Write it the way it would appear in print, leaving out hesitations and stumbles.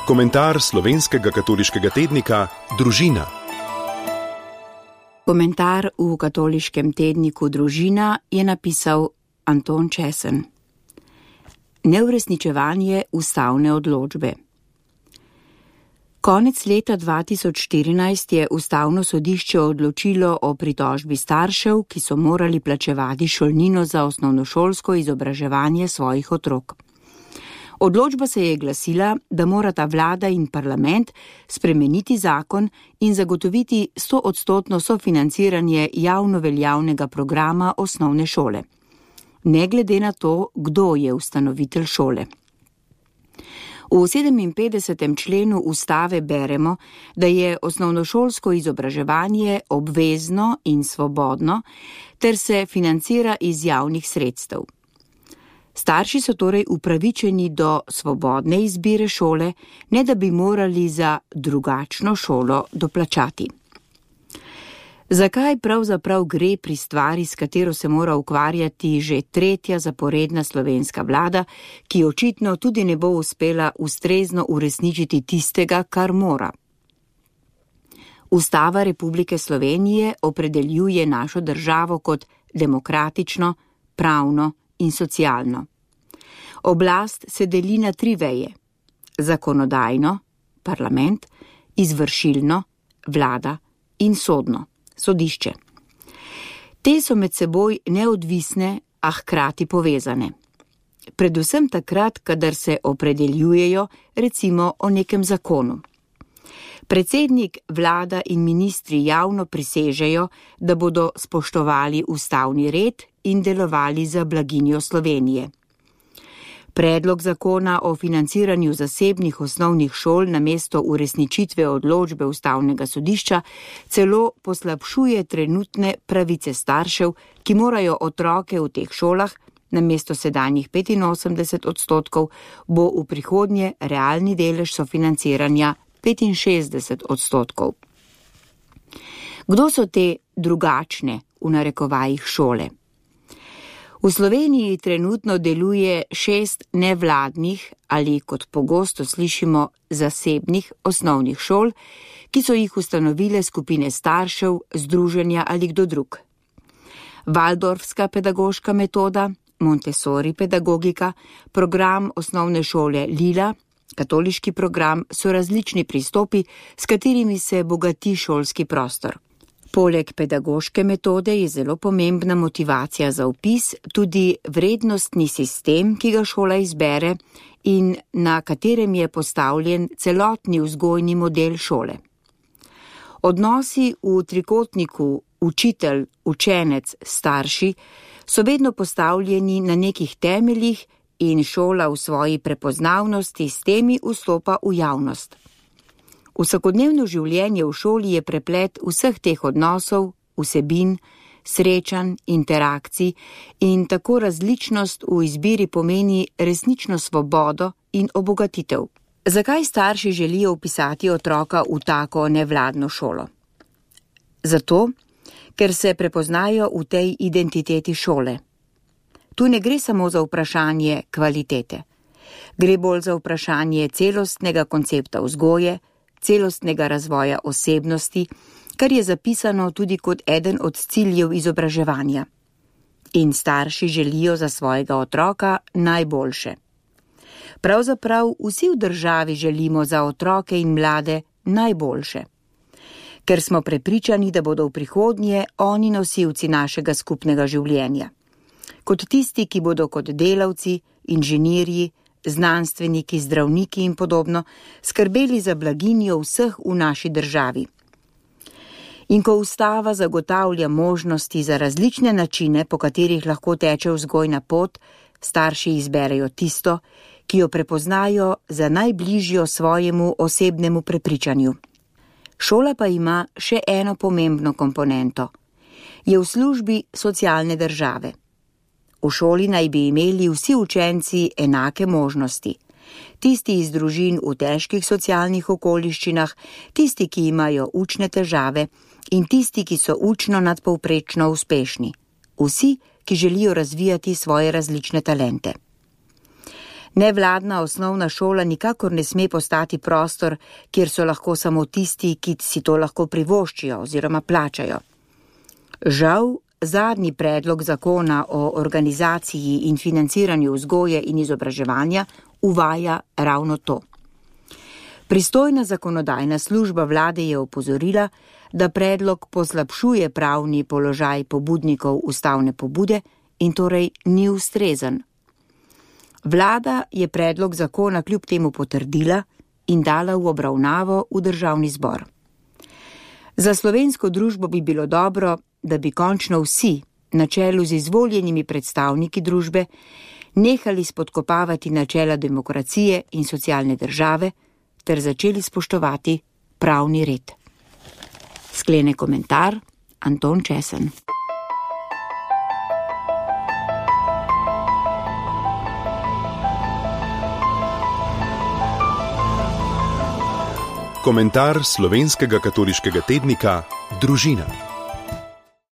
Komentar slovenskega katoliškega tednika Družina. Komentar v katoliškem tedniku Družina je napisal Anton Česen. Neuresničevanje ustavne odločbe. Konec leta 2014 je ustavno sodišče odločilo o pritožbi staršev, ki so morali plačevati šolnino za osnovnošolsko izobraževanje svojih otrok. Odločba se je glasila, da morata vlada in parlament spremeniti zakon in zagotoviti 100% sofinanciranje javno veljavnega programa osnovne šole, ne glede na to, kdo je ustanovitelj šole. V 57. členu ustave beremo, da je osnovnošolsko izobraževanje obvezno in svobodno, ter se financira iz javnih sredstev. Starši so torej upravičeni do svobodne izbire šole, ne da bi morali za drugačno šolo doplačati. Zakaj pravzaprav gre pri stvari, s katero se mora ukvarjati že tretja zaporedna slovenska vlada, ki očitno tudi ne bo uspela ustrezno uresničiti tistega, kar mora? Ustava Republike Slovenije opredeljuje našo državo kot demokratično, pravno in socialno. Oblast se deli na 3 veje: zakonodajno, parlament, izvršilno, vlada in sodno, sodišče. Te so med seboj neodvisne, a hkrati povezane. Predvsem takrat, kadar se opredeljujejo, recimo o nekem zakonu. Predsednik, vlada in ministri javno prisežejo, da bodo spoštovali ustavni red in delovali za blaginjo Slovenije. Predlog zakona o financiranju zasebnih osnovnih šol namesto uresničitve odločbe ustavnega sodišča celo poslabšuje trenutne pravice staršev, ki morajo otroke v teh šolah, namesto sedanjih 85%, bo v prihodnje realni delež sofinanciranja 65%. Kdo so te drugačne, v narekovajih, šole? V Sloveniji trenutno deluje 6 nevladnih ali, kot pogosto slišimo, zasebnih osnovnih šol, ki so jih ustanovile skupine staršev, združenja ali kdo drug. Valdorfska pedagoška metoda, Montessori pedagogika, program osnovne šole Lila, katoliški program so različni pristopi, s katerimi se bogati šolski prostor. Poleg pedagoške metode je zelo pomembna motivacija za vpis tudi vrednostni sistem, ki ga šola izbere in na katerem je postavljen celotni vzgojni model šole. Odnosi v trikotniku učitelj, učenec, starši so vedno postavljeni na nekih temeljih in šola v svoji prepoznavnosti s temi vstopa v javnost. Vsakodnevno življenje v šoli je preplet vseh teh odnosov, vsebin, srečanj, interakcij in tako različnost v izbiri pomeni resnično svobodo in obogatitev. Zakaj starši želijo vpisati otroka v tako nevladno šolo? Zato, ker se prepoznajo v tej identiteti šole. Tu ne gre samo za vprašanje kvalitete. Gre bolj za vprašanje celostnega koncepta vzgoje, celostnega razvoja osebnosti, kar je zapisano tudi kot eden od ciljev izobraževanja. In starši želijo za svojega otroka najboljše. Pravzaprav vsi v državi želimo za otroke in mlade najboljše, ker smo prepričani, da bodo v prihodnje oni nosilci našega skupnega življenja. Kot tisti, ki bodo kot delavci, inženirji, znanstveniki, zdravniki in podobno skrbeli za blaginjo vseh v naši državi. In ko ustava zagotavlja možnosti za različne načine, po katerih lahko teče vzgojna pot, starši izberejo tisto, ki jo prepoznajo za najbližjo svojemu osebnemu prepričanju. Šola pa ima še eno pomembno komponento. Je v službi socialne države. V šoli naj bi imeli vsi učenci enake možnosti. Tisti iz družin v težkih socialnih okoliščinah, tisti, ki imajo učne težave in tisti, ki so učno nadpovprečno uspešni. Vsi, ki želijo razvijati svoje različne talente. Nevladna osnovna šola nikakor ne sme postati prostor, kjer so lahko samo tisti, ki si to lahko privoščijo oziroma plačajo. Žal, zadnji predlog zakona o organizaciji in financiranju vzgoje in izobraževanja uvaja ravno to. Pristojna zakonodajna služba vlade je opozorila, da predlog poslabšuje pravni položaj pobudnikov ustavne pobude in torej ni ustrezen. Vlada je predlog zakona kljub temu potrdila in dala v obravnavo v Državni zbor. Za slovensko družbo bi bilo dobro, da bi končno vsi, na čelu z izvoljenimi predstavniki družbe, nehali spodkopavati načela demokracije in socialne države ter začeli spoštovati pravni red. Sklene komentar Anton Česen. Komentar slovenskega katoliškega tednika Družina.